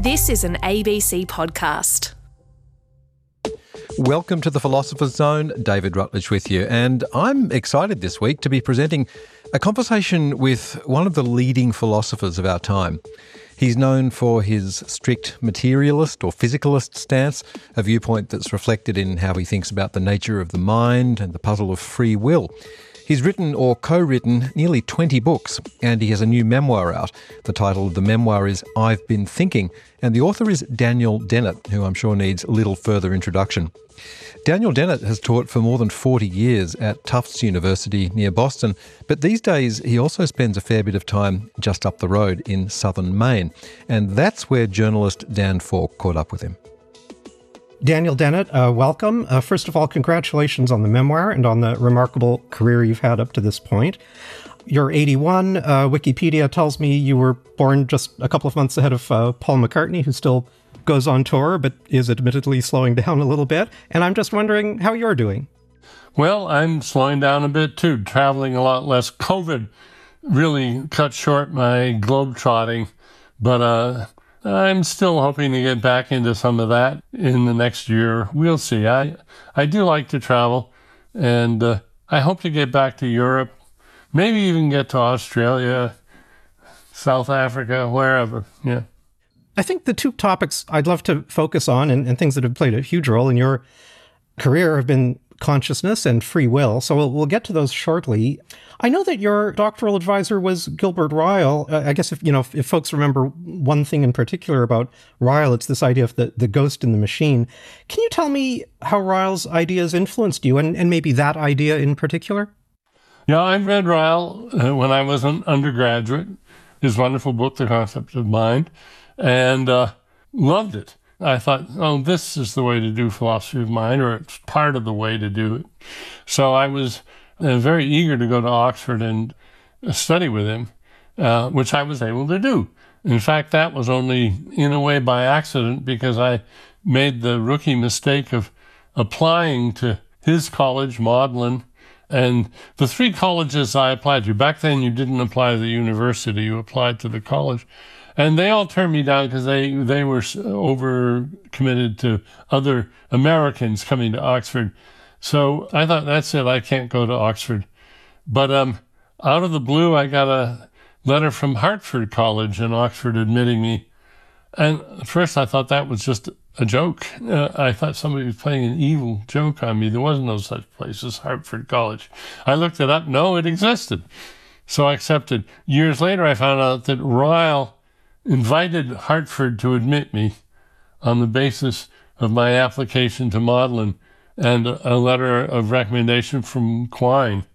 This is an ABC podcast. Welcome to the Philosopher's Zone. David Rutledge with you. And I'm excited this week to be presenting a conversation with one of the leading philosophers of our time. He's known for his strict materialist or physicalist stance, a viewpoint that's reflected in how he thinks about the nature of the mind and the puzzle of free will. He's written or co-written nearly 20 books, and he has a new memoir out. The title of the memoir is I've Been Thinking, and the author is Daniel Dennett, who I'm sure needs little further introduction. Daniel Dennett has taught for more than 40 years at Tufts University near Boston, but these days he also spends a fair bit of time just up the road in southern Maine, and that's where journalist Dan Falk caught up with him. Daniel Dennett, welcome. First of all, congratulations on the memoir and on the remarkable career you've had up to this point. You're 81. Wikipedia tells me you were born just a couple of months ahead of Paul McCartney, who still goes on tour, but is admittedly slowing down a little bit. And I'm just wondering how you're doing. Well, I'm slowing down a bit too, traveling a lot less. COVID really cut short my globetrotting, but I'm still hoping to get back into some of that in the next year. We'll see. I do like to travel, and I hope to get back to Europe, maybe even get to Australia, South Africa, wherever. Yeah. I think the two topics I'd love to focus on and things that have played a huge role in your career have been consciousness and free will. So we'll get to those shortly. I know that your doctoral advisor was Gilbert Ryle. I guess if folks remember one thing in particular about Ryle, it's this idea of the ghost in the machine. Can you tell me how Ryle's ideas influenced you and maybe that idea in particular? Yeah, I read Ryle when I was an undergraduate, his wonderful book, The Concept of Mind, and loved it. I thought, this is the way to do philosophy of mind, or it's part of the way to do it. So I was very eager to go to Oxford and study with him, which I was able to do. In fact, that was only in a way by accident, because I made the rookie mistake of applying to his college, Magdalen, and the three colleges I applied to. Back then, you didn't apply to the university, you applied to the college. And they all turned me down because they were over committed to other Americans coming to Oxford. So I thought, that's it, I can't go to Oxford. But out of the blue, I got a letter from Hartford College in Oxford admitting me. And at first I thought that was just a joke. I thought somebody was playing an evil joke on me. There was no such place as Hartford College. I looked it up. No, it existed. So I accepted. Years later, I found out that Ryle invited Hartford to admit me on the basis of my application to Magdalen and a letter of recommendation from Quine.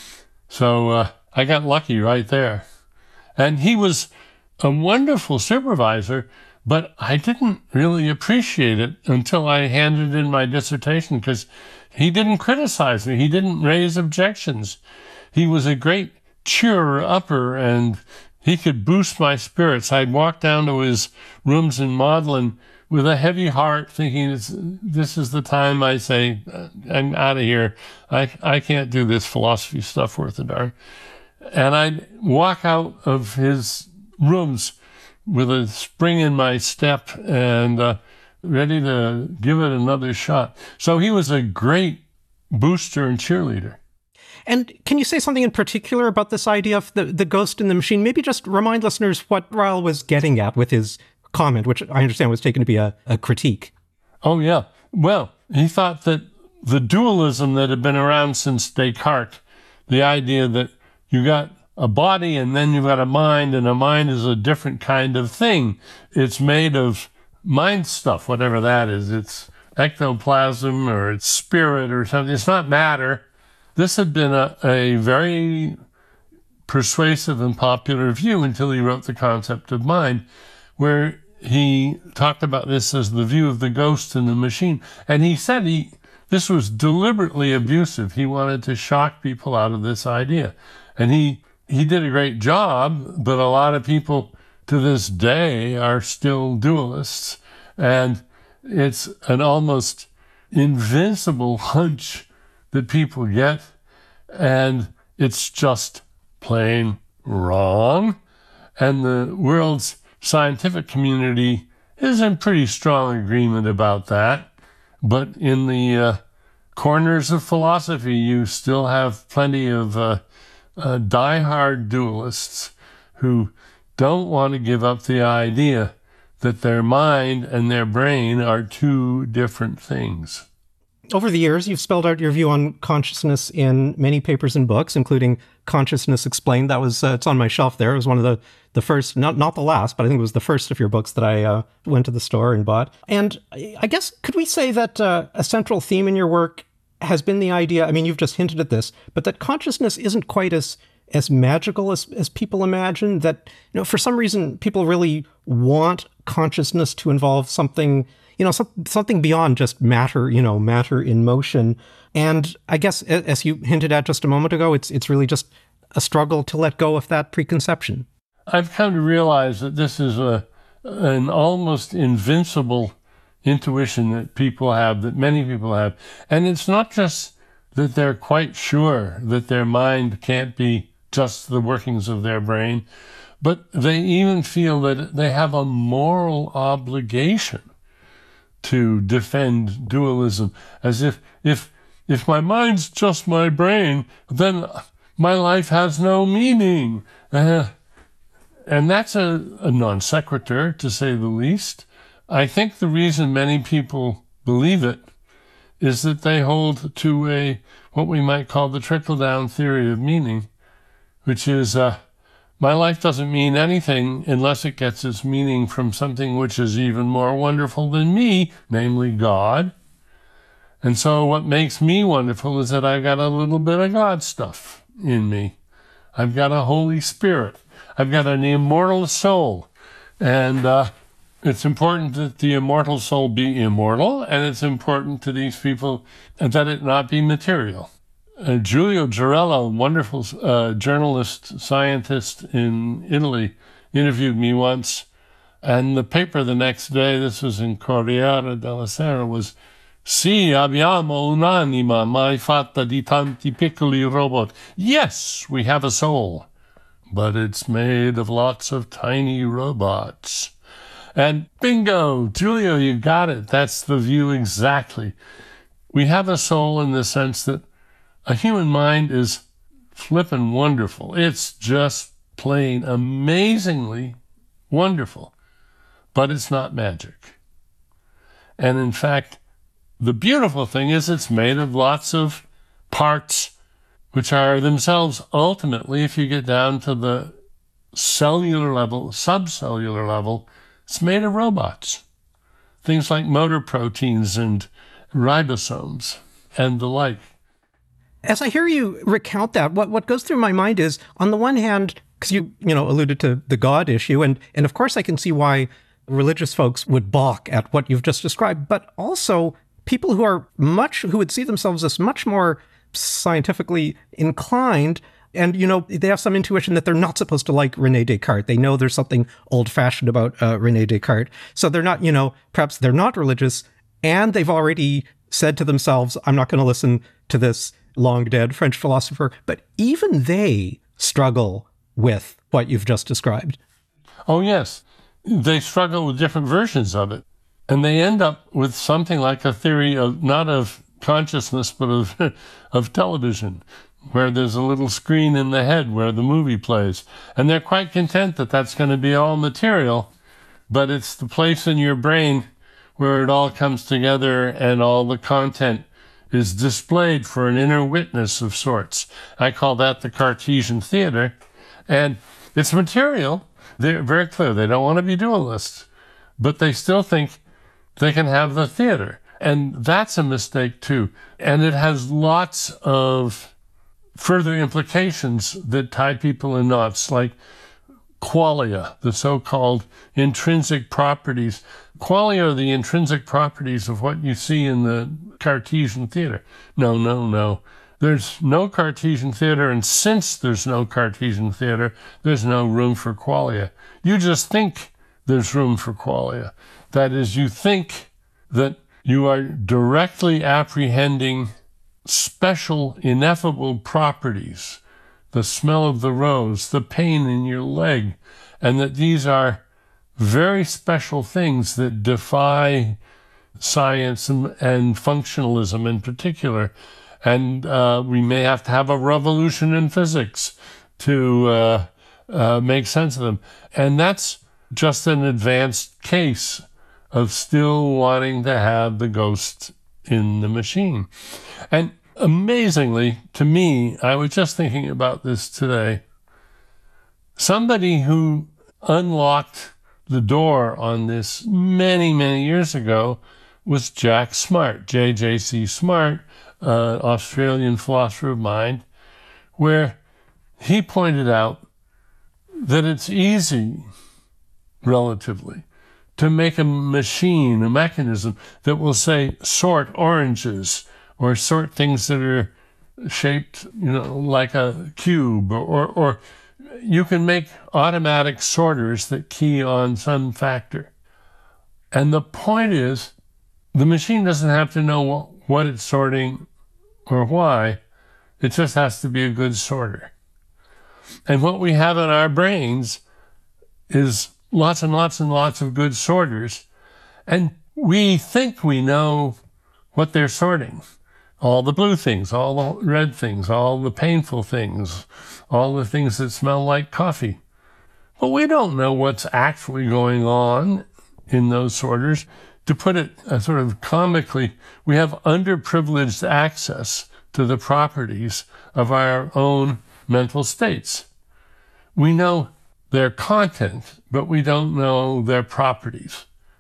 So I got lucky right there. And he was a wonderful supervisor, but I didn't really appreciate it until I handed in my dissertation, because he didn't criticize me. He didn't raise objections. He was a great cheerer-upper, and he could boost my spirits. I'd walk down to his rooms in Magdalen with a heavy heart, thinking, this is the time I say, I'm out of here. I can't do this philosophy stuff worth a darn. And I'd walk out of his rooms with a spring in my step and ready to give it another shot. So he was a great booster and cheerleader. And can you say something in particular about this idea of the ghost in the machine? Maybe just remind listeners what Ryle was getting at with his comment, which I understand was taken to be a critique. Oh, yeah. Well, he thought that the dualism that had been around since Descartes, the idea that you got a body and then you've got a mind, and a mind is a different kind of thing. It's made of mind stuff, whatever that is. It's ectoplasm or it's spirit or something. It's not matter. This had been a very persuasive and popular view until he wrote The Concept of Mind, where he talked about this as the view of the ghost in the machine. And he said this was deliberately abusive. He wanted to shock people out of this idea. And he did a great job, but a lot of people to this day are still dualists. And it's an almost invincible hunch that people get, and it's just plain wrong. And the world's scientific community is in pretty strong agreement about that. But in the corners of philosophy, you still have plenty of diehard dualists who don't want to give up the idea that their mind and their brain are two different things. Over the years, you've spelled out your view on consciousness in many papers and books, including Consciousness Explained. That was, it's on my shelf there. It was one of the first, not the last, but I think it was the first of your books that I went to the store and bought. And I guess, could we say that a central theme in your work has been the idea, I mean, you've just hinted at this, but that consciousness isn't quite as magical as people imagine, that, for some reason, people really want consciousness to involve something, something beyond just matter, matter in motion. And I guess, as you hinted at just a moment ago, it's really just a struggle to let go of that preconception. I've come to realize that this is an almost invincible intuition that people have, that many people have. And it's not just that they're quite sure that their mind can't be just the workings of their brain, but they even feel that they have a moral obligation to defend dualism, as if my mind's just my brain, then my life has no meaning. And that's a non sequitur, to say the least. I think the reason many people believe it is that they hold to what we might call the trickle-down theory of meaning, which is my life doesn't mean anything unless it gets its meaning from something which is even more wonderful than me, namely God. And so what makes me wonderful is that I've got a little bit of God stuff in me. I've got a Holy Spirit. I've got an immortal soul. And it's important that the immortal soul be immortal, and it's important to these people that it not be material. Giulio Gerello, wonderful journalist, scientist in Italy, interviewed me once, and the paper the next day, this was in Corriere della Sera, was "Sì, abbiamo un'anima mai fatta di tanti piccoli robot." Yes, we have a soul, but it's made of lots of tiny robots. And bingo, Giulio, you got it. That's the view exactly. We have a soul in the sense that a human mind is flippin' wonderful. It's just plain amazingly wonderful, but it's not magic. And in fact, the beautiful thing is it's made of lots of parts which are themselves ultimately, if you get down to the cellular level, subcellular level, it's made of robots. Things like motor proteins and ribosomes and the like. As I hear you recount that, what goes through my mind is, on the one hand, because you alluded to the God issue, and of course I can see why religious folks would balk at what you've just described, but also people who would see themselves as much more scientifically inclined, and, they have some intuition that they're not supposed to like René Descartes. They know there's something old-fashioned about René Descartes. So they're not, perhaps they're not religious, and they've already said to themselves, I'm not going to listen to this long-dead French philosopher. But even they struggle with what you've just described. Oh, yes. They struggle with different versions of it. And they end up with something like a theory of, not of consciousness, but of television, where there's a little screen in the head where the movie plays. And they're quite content that that's going to be all material, but it's the place in your brain where it all comes together and all the content is displayed for an inner witness of sorts. I call that the Cartesian theater. And it's material. They're very clear. They don't want to be dualists, but they still think they can have the theater. And that's a mistake too. And it has lots of further implications that tie people in knots, like qualia, the so-called intrinsic properties. Qualia are the intrinsic properties of what you see in the Cartesian theater. No. There's no Cartesian theater, and since there's no Cartesian theater, there's no room for qualia. You just think there's room for qualia. That is, you think that you are directly apprehending special, ineffable properties, the smell of the rose, the pain in your leg, and that these are very special things that defy science and functionalism in particular. And we may have to have a revolution in physics to make sense of them. And that's just an advanced case of still wanting to have the ghost in the machine. And amazingly, to me, I was just thinking about this today, somebody who unlocked the door on this many, many years ago was Jack Smart, J.J.C. Smart, Australian philosopher of mind, where he pointed out that it's easy, relatively, to make a machine, a mechanism that will say sort oranges or sort things that are shaped, like a cube, or you can make automatic sorters that key on some factor. And the point is, the machine doesn't have to know what it's sorting or why. It just has to be a good sorter. And what we have in our brains is lots and lots and lots of good sorters. And we think we know what they're sorting. All the blue things, all the red things, all the painful things, all the things that smell like coffee. But we don't know what's actually going on in those sorters. To put it sort of comically, we have underprivileged access to the properties of our own mental states. We know their content, but we don't know their properties.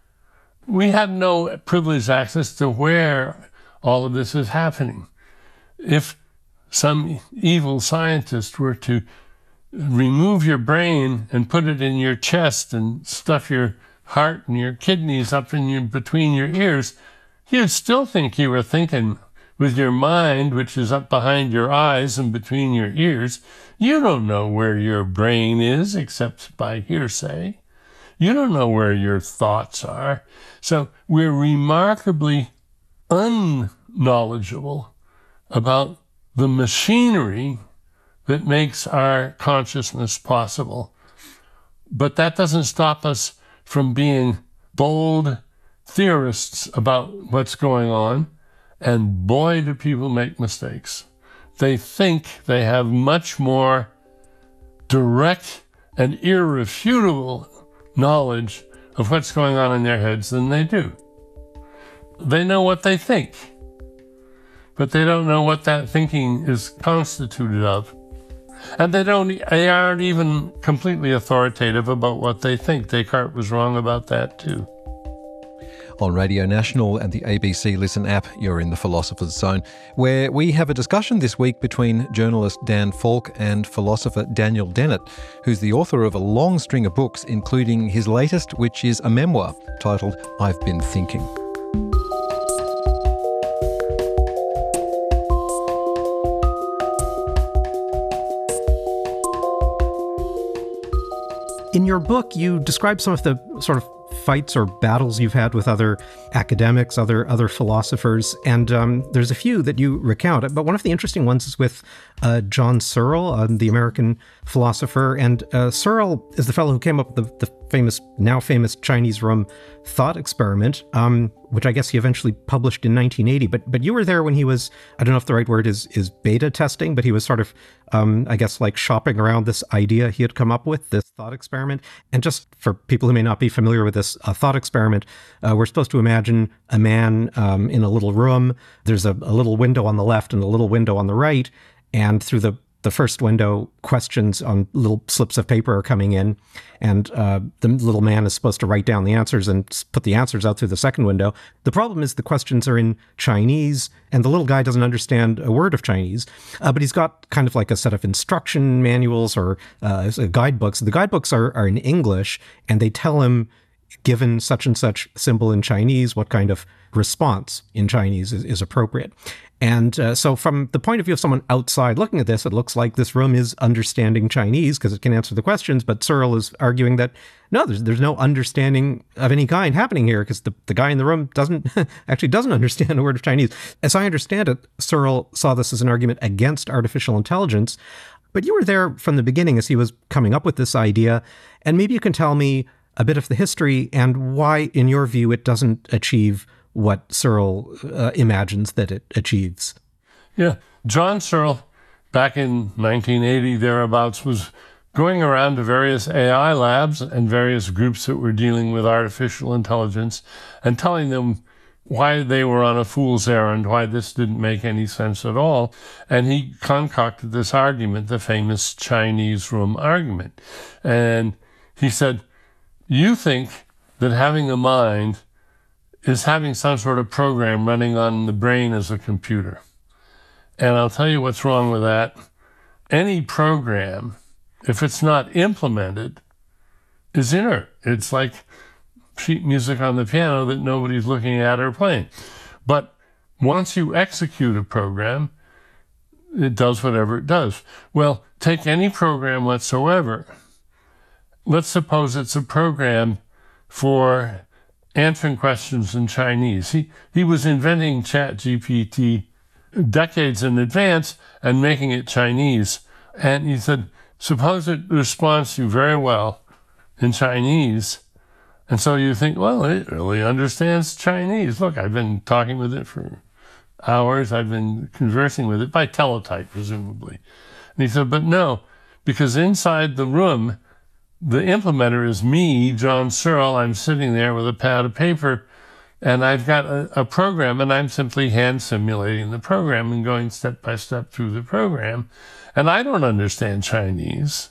We have no privileged access to where all of this is happening. If some evil scientist were to remove your brain and put it in your chest and stuff your heart and your kidneys up in between your ears, you'd still think you were thinking with your mind, which is up behind your eyes and between your ears. You don't know where your brain is except by hearsay. You don't know where your thoughts are. So we're remarkably unknowledgeable about the machinery that makes our consciousness possible. But that doesn't stop us from being bold theorists about what's going on. And boy, do people make mistakes. They think they have much more direct and irrefutable knowledge of what's going on in their heads than they do. They know what they think, but they don't know what that thinking is constituted of. And they aren't even completely authoritative about what they think. Descartes was wrong about that too. On Radio National and the ABC Listen app, you're in the Philosopher's Zone, where we have a discussion this week between journalist Dan Falk and philosopher Daniel Dennett, who's the author of a long string of books, including his latest, which is a memoir titled I've Been Thinking. In your book, you describe some of the sort of fights or battles you've had with other academics, other philosophers, and there's a few that you recount. But one of the interesting ones is with John Searle, the American philosopher. And Searle is the fellow who came up with the now famous Chinese room thought experiment, which I guess he eventually published in 1980. But you were there when he was, I don't know if the right word is beta testing, but he was sort of, I guess, like shopping around this idea he had come up with, this thought experiment. And just for people who may not be familiar with this thought experiment, we're supposed to imagine a man in a little room. There's a little window on the left and a little window on the right. And through the first window, questions on little slips of paper are coming in, and the little man is supposed to write down the answers and put the answers out through the second window. The problem is the questions are in Chinese, and the little guy doesn't understand a word of Chinese, but he's got kind of like a set of instruction manuals or guidebooks. The guidebooks are in English, and they tell him, given such and such symbol in Chinese, what kind of response in Chinese is appropriate. And so from the point of view of someone outside looking at this, it looks like this room is understanding Chinese because it can answer the questions. But Searle is arguing that, no, there's no understanding of any kind happening here because the guy in the room doesn't understand a word of Chinese. As I understand it, Searle saw this as an argument against artificial intelligence. But you were there from the beginning as he was coming up with this idea. And maybe you can tell me a bit of the history and why, in your view, it doesn't achieve what Searle imagines that it achieves. Yeah. John Searle, back in 1980, thereabouts, was going around to various AI labs and various groups that were dealing with artificial intelligence and telling them why they were on a fool's errand, why this didn't make any sense at all. And he concocted this argument, the famous Chinese room argument. And he said, you think that having a mind is having some sort of program running on the brain as a computer. And I'll tell you what's wrong with that. Any program, if it's not implemented, is inert. It's like sheet music on the piano that nobody's looking at or playing. But once you execute a program, it does whatever it does. Well, take any program whatsoever. Let's suppose it's a program for answering questions in Chinese. He was inventing ChatGPT decades in advance and making it Chinese. And he said, suppose it responds to you very well in Chinese. And so you think, well, it really understands Chinese. Look, I've been talking with it for hours. I've been conversing with it by teletype, presumably. And he said, but no, because inside the room, the implementer is me, John Searle. I'm sitting there with a pad of paper, and I've got a program, and I'm simply hand simulating the program and going step by step through the program. And I don't understand Chinese.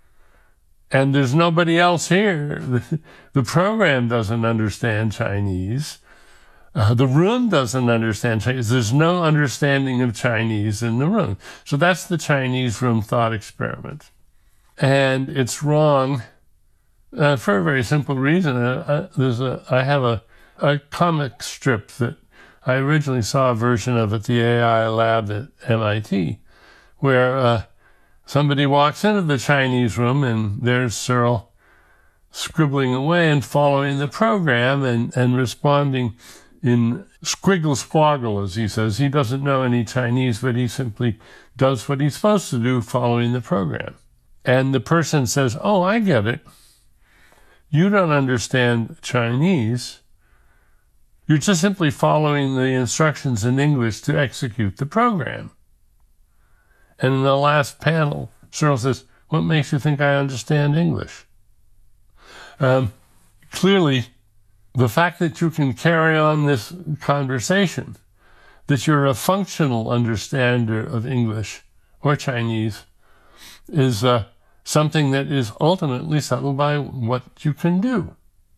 And there's nobody else here. The program doesn't understand Chinese. The room doesn't understand Chinese. There's no understanding of Chinese in the room. So that's the Chinese room thought experiment. And it's wrong for a very simple reason. I have a comic strip that I originally saw a version of at the AI lab at MIT, where somebody walks into the Chinese room and there's Searle scribbling away and following the program and responding in squiggle squoggle, as he says. He doesn't know any Chinese, but he simply does what he's supposed to do following the program. And the person says, oh, I get it. You don't understand Chinese. You're just simply following the instructions in English to execute the program. And in the last panel, Searle says, what makes you think I understand English? Clearly, the fact that you can carry on this conversation, that you're a functional understander of English or Chinese, is something that is ultimately settled by what you can do.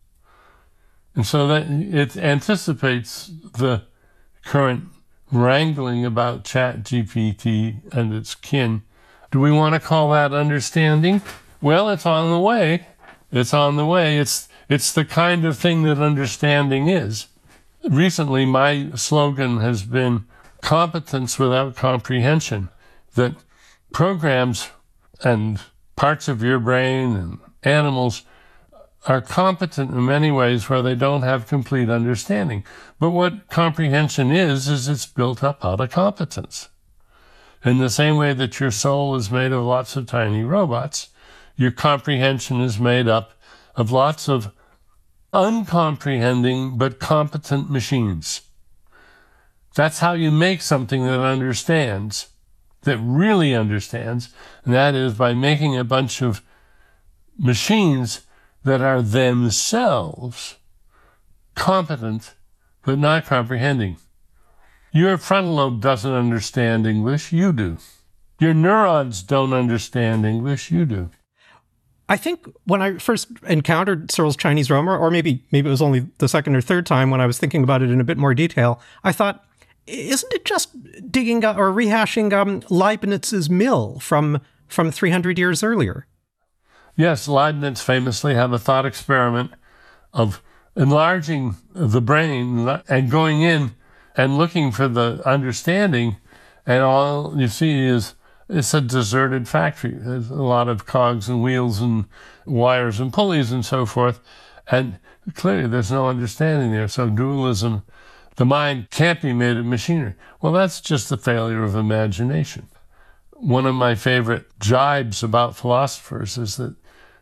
And so that it anticipates the current wrangling about ChatGPT and its kin. Do we want to call that understanding? Well, it's on the way. It's on the way. It's the kind of thing that understanding is. Recently, my slogan has been competence without comprehension, that programs and parts of your brain and animals are competent in many ways where they don't have complete understanding. But what comprehension is it's built up out of competence. In the same way that your soul is made of lots of tiny robots, your comprehension is made up of lots of uncomprehending but competent machines. That's how you make something that understands, that really understands, and that is by making a bunch of machines that are themselves competent but not comprehending. Your frontal lobe doesn't understand English, you do. Your neurons don't understand English, you do. I think when I first encountered Searle's Chinese room, or maybe it was only the second or third time when I was thinking about it in a bit more detail, I thought, isn't it just digging or rehashing Leibniz's mill from 300 years earlier? Yes, Leibniz famously had a thought experiment of enlarging the brain and going in and looking for the understanding, and all you see is it's a deserted factory. There's a lot of cogs and wheels and wires and pulleys and so forth, and clearly there's no understanding there. So dualism, the mind can't be made of machinery. Well, that's just a failure of imagination. One of my favorite jibes about philosophers is that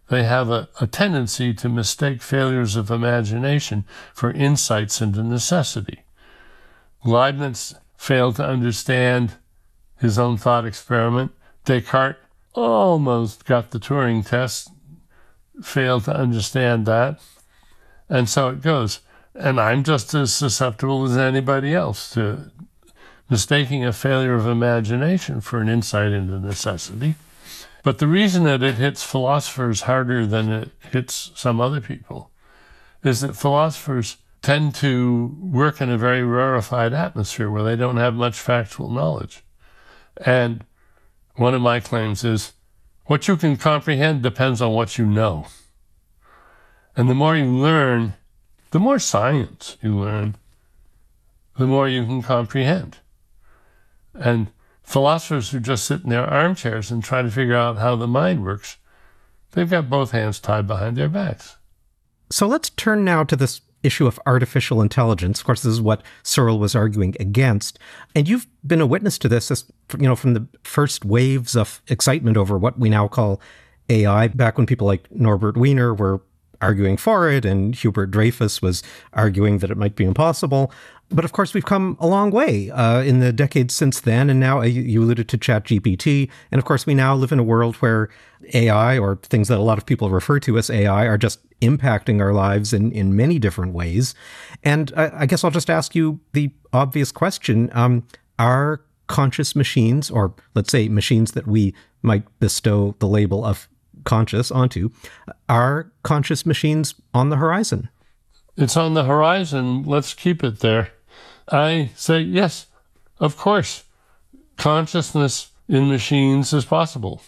they have a tendency to mistake failures of imagination for insights into necessity. Leibniz failed to understand his own thought experiment. Descartes almost got the Turing test, failed to understand that. And so it goes. And I'm just as susceptible as anybody else to mistaking a failure of imagination for an insight into necessity. But the reason that it hits philosophers harder than it hits some other people is that philosophers tend to work in a very rarefied atmosphere where they don't have much factual knowledge. And one of my claims is, what you can comprehend depends on what you know. And the more you learn, the more science you learn, the more you can comprehend. And philosophers who just sit in their armchairs and try to figure out how the mind works, they've got both hands tied behind their backs. So let's turn now to this issue of artificial intelligence. Of course, this is what Searle was arguing against. And you've been a witness to this, from the first waves of excitement over what we now call AI, back when people like Norbert Wiener were arguing for it and Hubert Dreyfus was arguing that it might be impossible. But of course, we've come a long way in the decades since then. And now you alluded to ChatGPT. And of course, we now live in a world where AI, or things that a lot of people refer to as AI, are just impacting our lives in many different ways. And I guess I'll just ask you the obvious question. Are conscious machines, or let's say machines that we might bestow the label of conscious onto, are conscious machines on the horizon? It's on the horizon. Let's keep it there. I say, yes, of course, consciousness in machines is possible.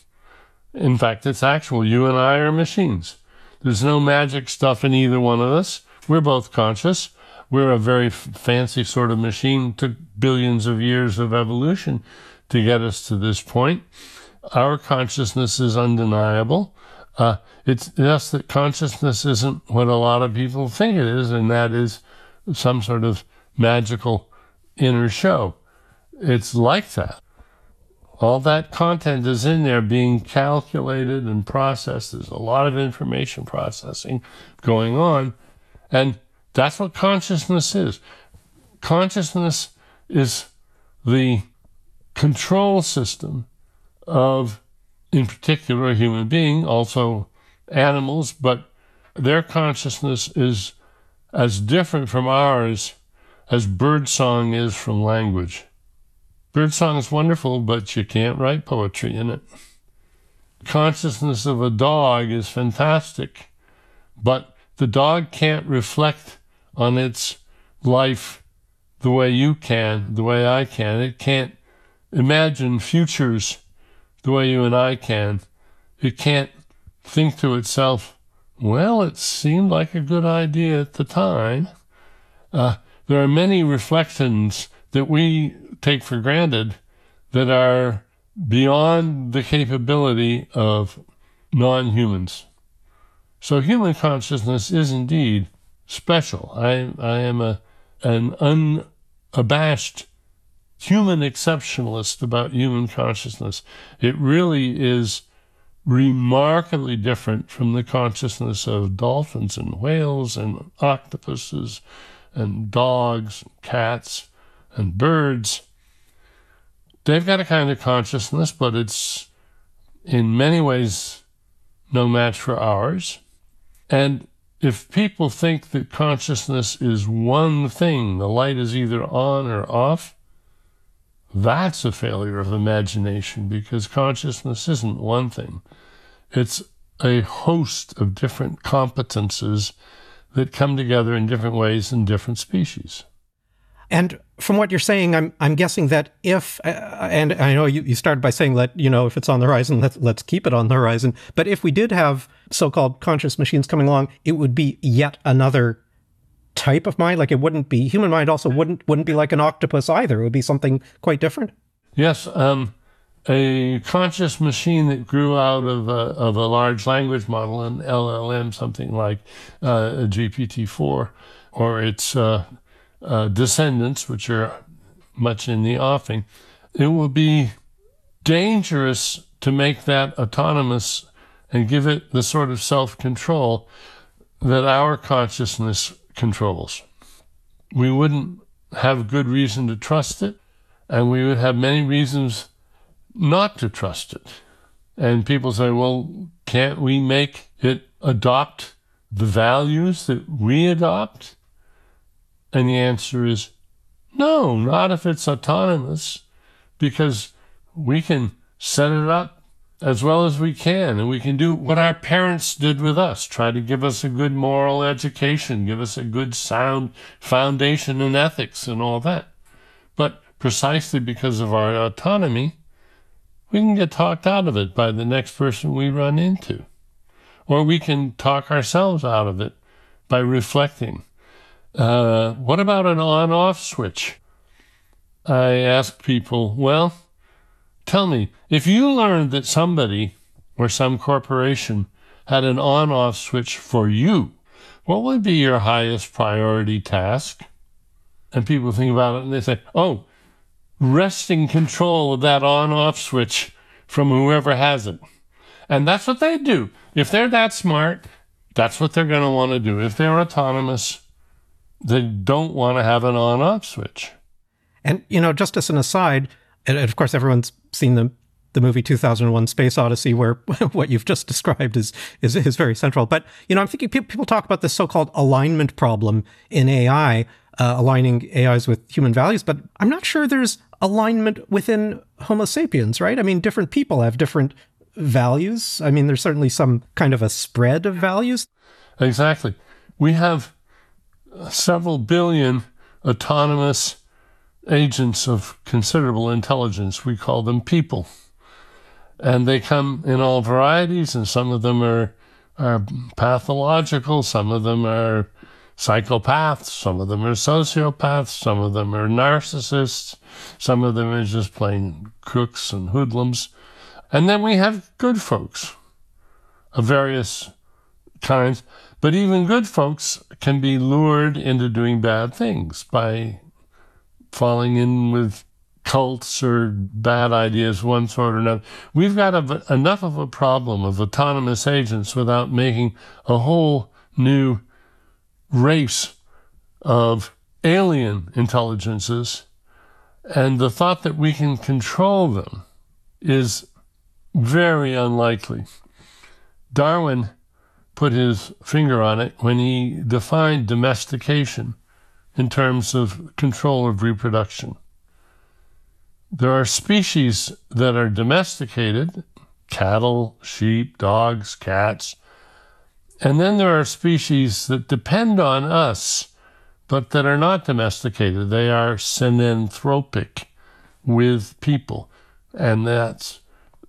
In fact, it's actual. You and I are machines. There's no magic stuff in either one of us. We're both conscious. We're a very fancy sort of machine. Took billions of years of evolution to get us to this point. Our consciousness is undeniable. It's just that consciousness isn't what a lot of people think it is, and that is some sort of magical inner show. It's like that. All that content is in there being calculated and processed. There's a lot of information processing going on, and that's what consciousness is. Consciousness is the control system of, in particular, a human being, also animals, but their consciousness is as different from ours as birdsong is from language. Birdsong is wonderful, but you can't write poetry in it. Consciousness of a dog is fantastic, but the dog can't reflect on its life the way you can, the way I can. It can't imagine futures the way you and I can. It can't think to itself, well, it seemed like a good idea at the time. There are many reflections that we take for granted that are beyond the capability of non-humans. So human consciousness is indeed special. I am an unabashed human exceptionalist about human consciousness. It really is remarkably different from the consciousness of dolphins and whales and octopuses and dogs and cats and birds. They've got a kind of consciousness, but it's in many ways no match for ours. And if people think that consciousness is one thing, the light is either on or off, that's a failure of imagination, because consciousness isn't one thing. It's a host of different competences that come together in different ways in different species. And from what you're saying, I'm guessing that if, and I know you started by saying that, if it's on the horizon, let's keep it on the horizon. But if we did have so-called conscious machines coming along, it would be yet another type of mind. Like, it wouldn't be, human mind also wouldn't be like an octopus either. It would be something quite different. Yes, a conscious machine that grew out of a large language model, an LLM, something like a GPT-4, or its descendants, which are much in the offing, it will be dangerous to make that autonomous and give it the sort of self-control that our consciousness controls. We wouldn't have good reason to trust it, and we would have many reasons not to trust it. And people say, well, can't we make it adopt the values that we adopt? And the answer is no, not if it's autonomous, because we can set it up as well as we can, and we can do what our parents did with us, try to give us a good moral education, give us a good sound foundation in ethics and all that. But precisely because of our autonomy, we can get talked out of it by the next person we run into. Or we can talk ourselves out of it by reflecting. What about an on-off switch? I ask people, well, tell me, if you learned that somebody or some corporation had an on-off switch for you, what would be your highest priority task? And people think about it and they say, oh, wresting control of that on-off switch from whoever has it. And that's what they do. If they're that smart, that's what they're going to want to do. If they're autonomous, they don't want to have an on-off switch. And, just as an aside, and of course everyone's seen the movie 2001 Space Odyssey, where what you've just described is very central. But, I'm thinking people talk about this so-called alignment problem in AI, aligning AIs with human values, but I'm not sure there's alignment within Homo sapiens, right? I mean, different people have different values. I mean, there's certainly some kind of a spread of values. Exactly. We have several billion autonomous agents of considerable intelligence. We call them people. And they come in all varieties, and some of them are pathological, some of them are psychopaths, some of them are sociopaths, some of them are narcissists, some of them are just plain crooks and hoodlums. And then we have good folks of various kinds. But even good folks can be lured into doing bad things by falling in with cults or bad ideas, one sort or another. We've got enough of a problem of autonomous agents without making a whole new race of alien intelligences. And the thought that we can control them is very unlikely. Darwin put his finger on it when he defined domestication in terms of control of reproduction. There are species that are domesticated, cattle, sheep, dogs, cats, and then there are species that depend on us, but that are not domesticated. They are synanthropic with people, and that's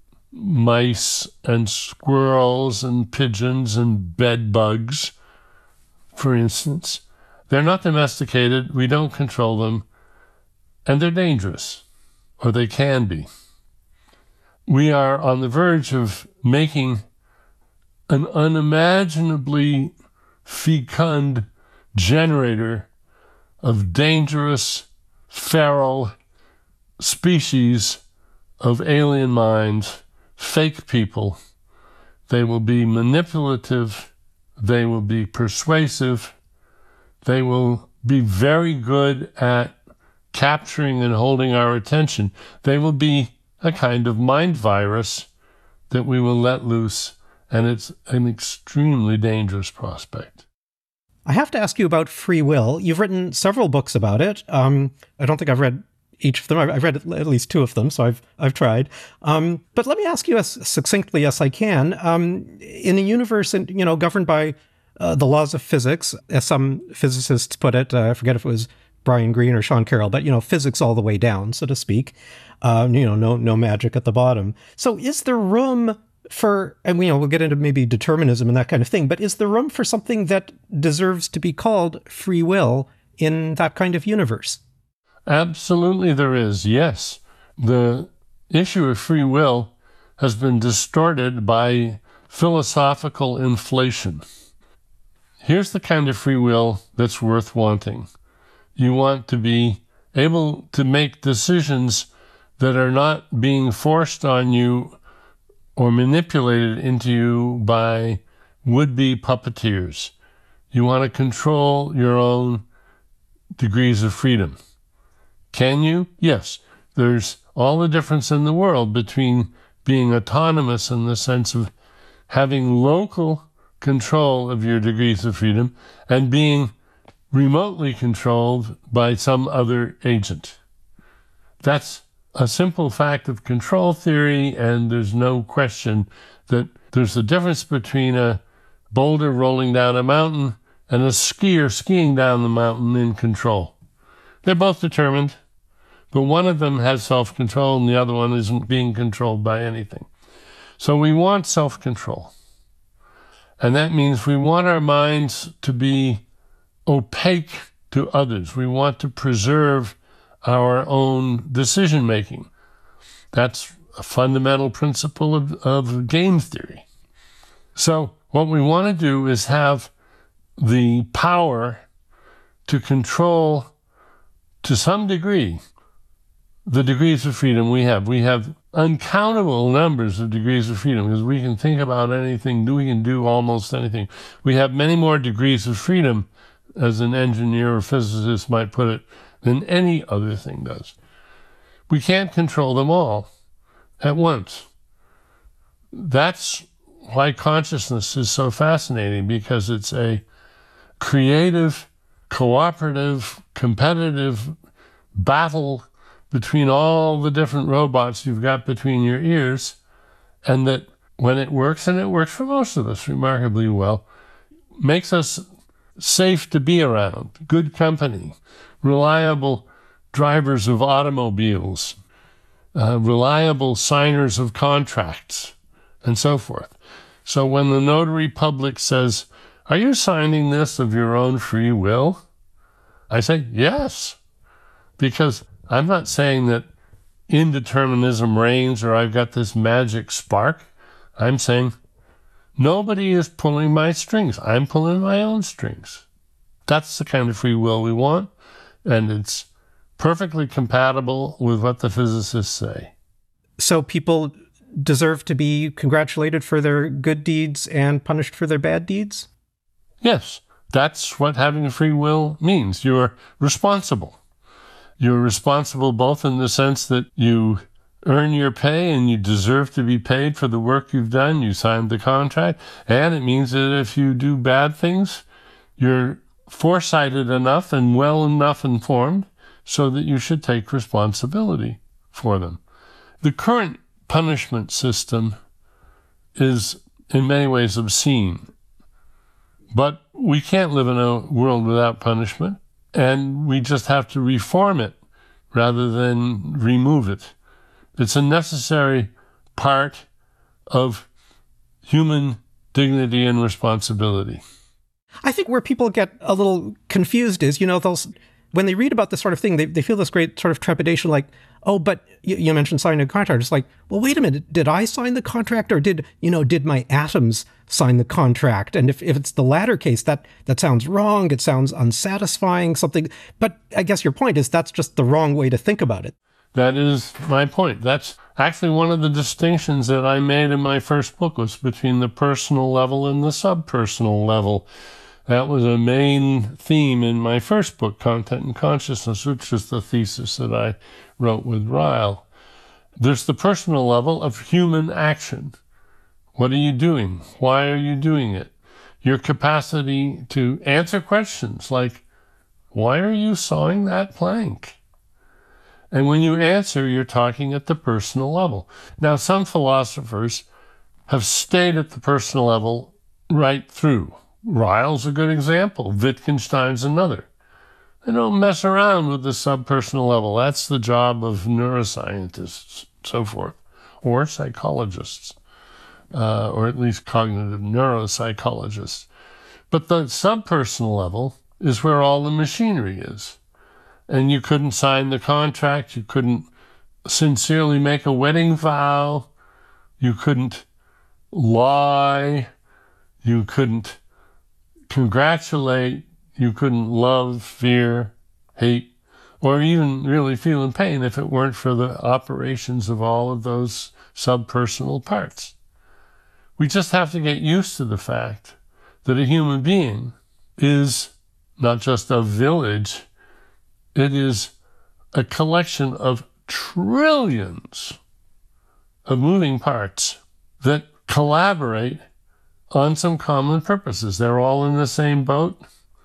mice and squirrels and pigeons and bed bugs, for instance. They're not domesticated, we don't control them, and they're dangerous, or they can be. We are on the verge of making an unimaginably fecund generator of dangerous, feral species of alien minds, fake people. They will be manipulative, they will be persuasive, they will be very good at capturing and holding our attention. They will be a kind of mind virus that we will let loose, and it's an extremely dangerous prospect. I have to ask you about free will. You've written several books about it. I don't think I've read each of them. I've read at least two of them, so I've tried. But let me ask you as succinctly as I can. In a universe, governed by the laws of physics, as some physicists put it, I forget if it was Brian Greene or Sean Carroll, but physics all the way down, so to speak. No magic at the bottom. So is there room for, and we'll get into maybe determinism and that kind of thing, but is there room for something that deserves to be called free will in that kind of universe? Absolutely there is, yes. The issue of free will has been distorted by philosophical inflation. Here's the kind of free will that's worth wanting. You want to be able to make decisions that are not being forced on you or manipulated into you by would-be puppeteers. You want to control your own degrees of freedom. Can you? Yes. There's all the difference in the world between being autonomous in the sense of having local control of your degrees of freedom and being remotely controlled by some other agent. That's a simple fact of control theory, and there's no question that there's a difference between a boulder rolling down a mountain and a skier skiing down the mountain in control. They're both determined, but one of them has self-control and the other one isn't being controlled by anything. So we want self-control. And that means we want our minds to be opaque to others. We want to preserve our own decision-making. That's a fundamental principle of game theory. So what we want to do is have the power to control, to some degree, the degrees of freedom we have. We have uncountable numbers of degrees of freedom because we can think about anything, we can do almost anything. We have many more degrees of freedom, as an engineer or physicist might put it, than any other thing does. We can't control them all at once. That's why consciousness is so fascinating, because it's a creative, cooperative, competitive battle between all the different robots you've got between your ears, and that when it works, and it works for most of us remarkably well, makes us safe to be around, good company, reliable drivers of automobiles, reliable signers of contracts, and so forth. So when the notary public says, "Are you signing this of your own free will?" I say, yes, because I'm not saying that indeterminism reigns or I've got this magic spark. I'm saying nobody is pulling my strings. I'm pulling my own strings. That's the kind of free will we want, and it's perfectly compatible with what the physicists say. So people deserve to be congratulated for their good deeds and punished for their bad deeds? Yes, that's what having free will means. You're responsible. You're responsible both in the sense that you earn your pay and you deserve to be paid for the work you've done. You signed the contract. And it means that if you do bad things, you're foresighted enough and well enough informed so that you should take responsibility for them. The current punishment system is in many ways obscene, but we can't live in a world without punishment, and we just have to reform it rather than remove it. It's a necessary part of human dignity and responsibility. I think where people get a little confused is, when they read about this sort of thing, they feel this great sort of trepidation, like, oh, but you mentioned signing a contract. It's like, well, wait a minute, did I sign the contract, or did my atoms sign the contract? And if it's the latter case, that sounds wrong. It sounds unsatisfying, something. But I guess your point is that's just the wrong way to think about it. That is my point. That's actually one of the distinctions that I made in my first book, was between the personal level and the subpersonal level. That was a main theme in my first book, Content and Consciousness, which is the thesis that I wrote with Ryle. There's the personal level of human action. What are you doing? Why are you doing it? Your capacity to answer questions like, why are you sawing that plank? And when you answer, you're talking at the personal level. Now, some philosophers have stayed at the personal level right through. Ryle's a good example. Wittgenstein's another. They don't mess around with the subpersonal level. That's the job of neuroscientists, so forth, or psychologists, or at least cognitive neuropsychologists. But the subpersonal level is where all the machinery is. And you couldn't sign the contract. You couldn't sincerely make a wedding vow. You couldn't lie. You couldn't congratulate. You couldn't love, fear, hate, or even really feel in pain if it weren't for the operations of all of those subpersonal parts. We just have to get used to the fact that a human being is not just a village, it is a collection of trillions of moving parts that collaborate on some common purposes. They're all in the same boat,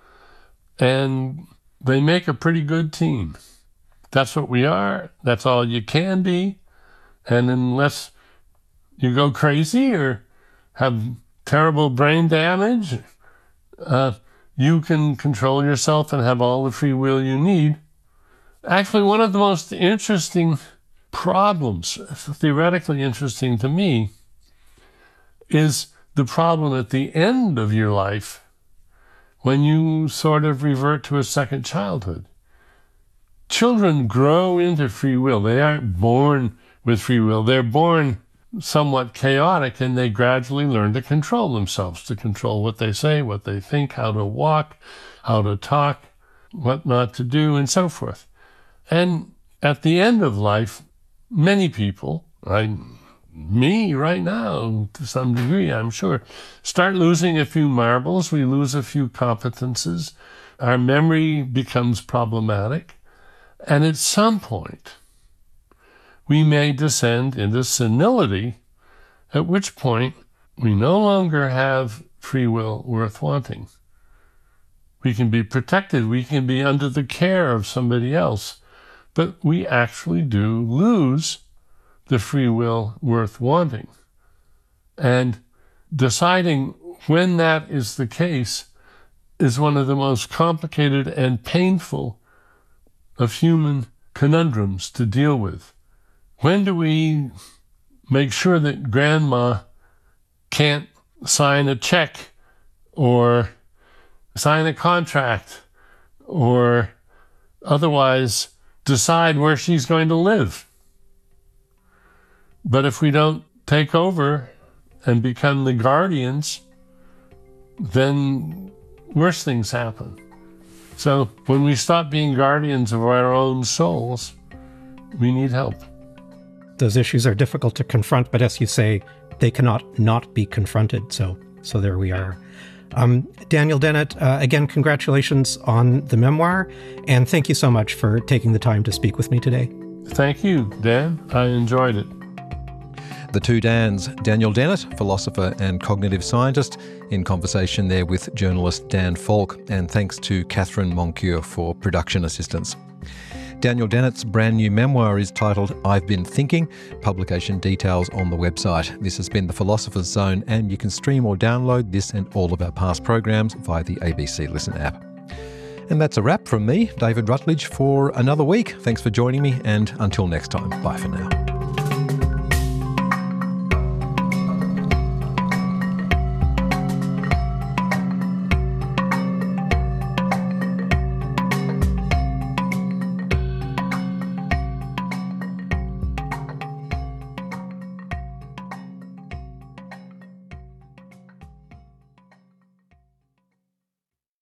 and they make a pretty good team. That's what we are. That's all you can be. And unless you go crazy or have terrible brain damage, you can control yourself and have all the free will you need. Actually, one of the most interesting problems, theoretically interesting to me, is the problem at the end of your life when you sort of revert to a second childhood. Children grow into free will. They aren't born with free will. They're born somewhat chaotic, and they gradually learn to control themselves, to control what they say, what they think, how to walk, how to talk, what not to do, and so forth. And at the end of life, many people, me right now, to some degree, I'm sure, start losing a few marbles. We lose a few competences. Our memory becomes problematic. And at some point, we may descend into senility, at which point we no longer have free will worth wanting. We can be protected. We can be under the care of somebody else. But we actually do lose the free will worth wanting. And deciding when that is the case is one of the most complicated and painful of human conundrums to deal with. When do we make sure that grandma can't sign a check or sign a contract or otherwise decide where she's going to live? But if we don't take over and become the guardians, then worse things happen. So when we stop being guardians of our own souls, we need help. Those issues are difficult to confront, but as you say, they cannot not be confronted. So there we are. Daniel Dennett, again, congratulations on the memoir, and thank you so much for taking the time to speak with me today. Thank you, Dan. I enjoyed it. The two Dans, Daniel Dennett, philosopher and cognitive scientist, in conversation there with journalist Dan Falk, and thanks to Catherine Moncure for production assistance. Daniel Dennett's brand new memoir is titled I've Been Thinking. Publication details on the website. This has been The Philosopher's Zone, and you can stream or download this and all of our past programs via the ABC Listen app. And that's a wrap from me, David Rutledge, for another week. Thanks for joining me, and until next time, bye for now.